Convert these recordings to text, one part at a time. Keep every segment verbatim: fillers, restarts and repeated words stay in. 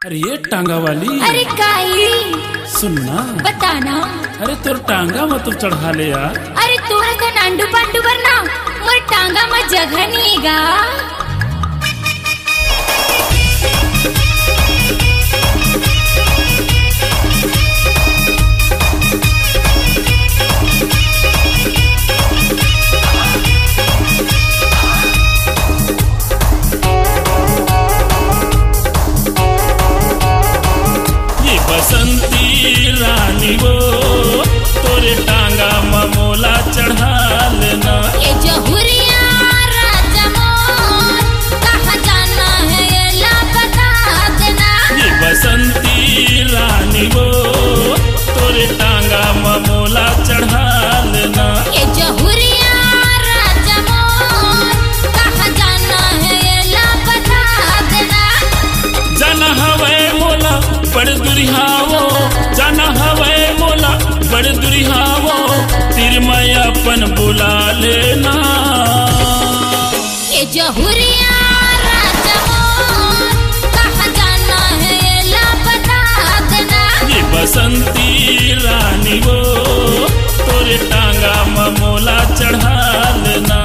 अरे ये टांगा वाली। अरे काई सुनना बताना। अरे तोर टांगा में तो चढ़ा ले यार। अरे तोरा का नांडू पांडू भरना मोर टांगा में जगह नहीं गा। बसंती रानी वो तोरे टांगा ममोला चढ़ा लेना। ये जहुरिया राजा मोर कहाँ जाना है ये ला बता देना। ये बसंती रानी वो तोरे टांगा ममोला चढ़ा लेना। ये जहुरिया राजा मोर कहाँ जाना है ये ला बता देना। जाना हवे मोला बड़ दुरिहावो, जाना हवे मोला बड़ दुरिहावो, तिर मैं अपन बुला लेना। ये जहुरिया राजा मोर कहाँ जाना है ये ला बता देना। ये बसंती रानी वो तोरे टांगा ममोला चढ़ा लेना।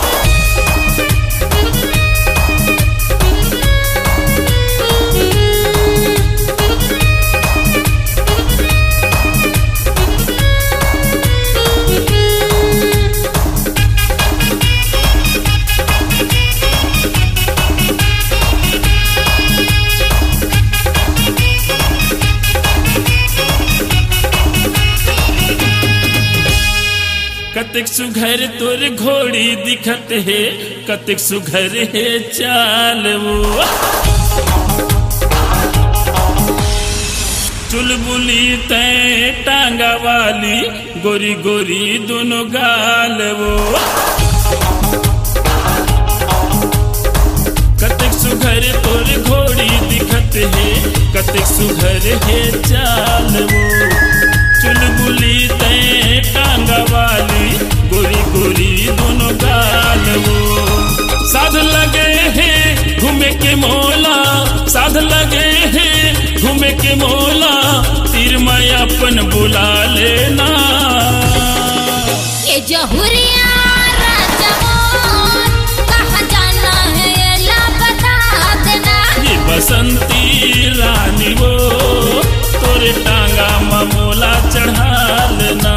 कतिक सुघर तोर घोड़ी दिखत है, कतिक सुघर है चाल वो। चुलबुली तै टांगा वाली गोरी गोरी दोनों गाल वो। कतिक सुघर तोर घोड़ी दिखत है, कतिक सुघर है चाल वो। चुलबुली तै टांगा वाली गोरी गोरी दोनों गाल वो। साध लगे हैं घूमे के मोला, साध लगे हैं घूमे के मोला, तीर मैं अपन बुला लेना। ये जहुरिया राजा मोर कहाँ जाना है ये ला बता देना। ये बसंती रानी वो तोरे टांगा ममोला चढ़ा लेना।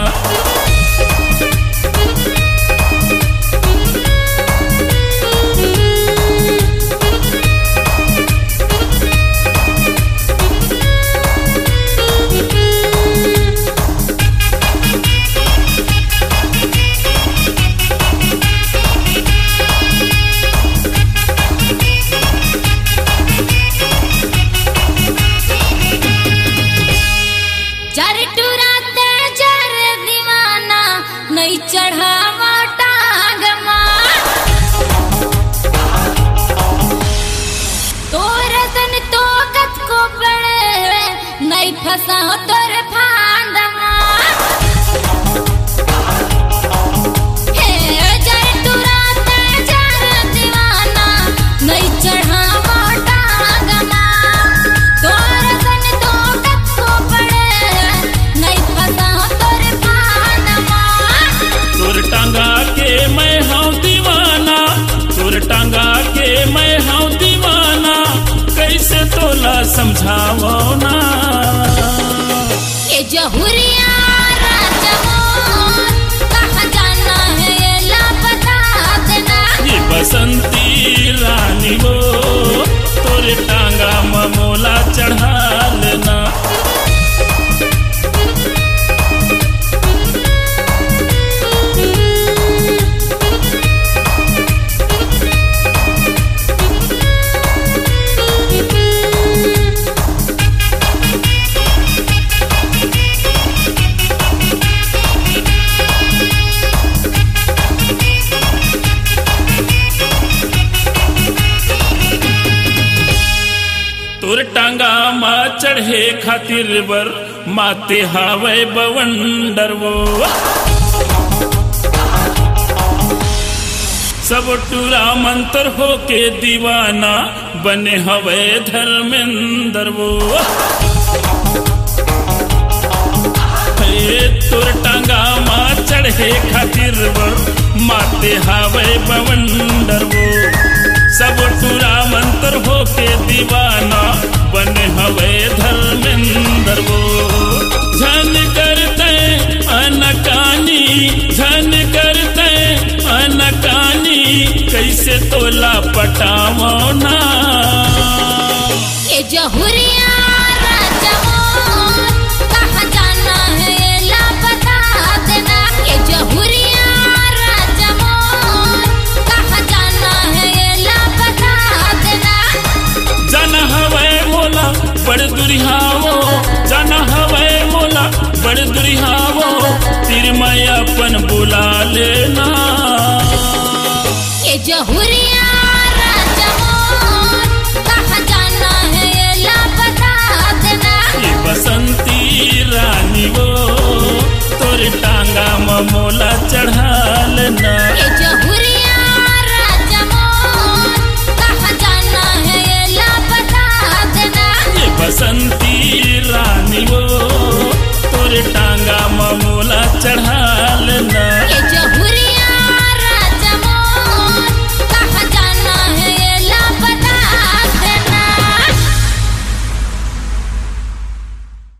नहीं चढ़ावा टांग तोर तन तो कत को बड़े नहीं फंसा तोर फांद हे जर तुरा जर दीवाना नहीं चढ़ावा टांग तोर तन तो कत को बड़े नहीं फंसा तोर फांद। तोर टांगा के मैं हूँ दीवाना, तोर टांगा के मैं हूँ दीवाना, कैसे तोला समझावो ना। ये जहुरिया राजा मोर कहाँ जाना है ये ला बता देना। ये बसंती रानी वो तोरे टांगा ममोला चढ़ा लेना। तोर टांगा मा चढ़े खातिर बर माते हावे बवंडर वो। सब टूरा मंतर हो के दीवाना बने हवे धर्मेंद्र वो तोर टांगा माँ चढ़े खातिर वो माते हवे बवंडर वो सब टूरा मंत्र होके दीवाना बने हवे धर्मेंद्र वो झन करते अनकानी झन करते अनकानी कैसे तोला पटावो ना ये जहुरिया राजा मोर कहाँ जाना है ला बता देना ये जहुरिया राजा मोर कहाँ जाना है ला बता देना जाना हवे मोला बड़ दुरिहावो जाना हवे मोला बड़ दुरिहावो तिर मैं अपन बुला लेना ये जहुरिया राजा मोर कहाँ जाना है ला बता देना ये बसंती रानी वो तोर टांगा में मोला चढ़ा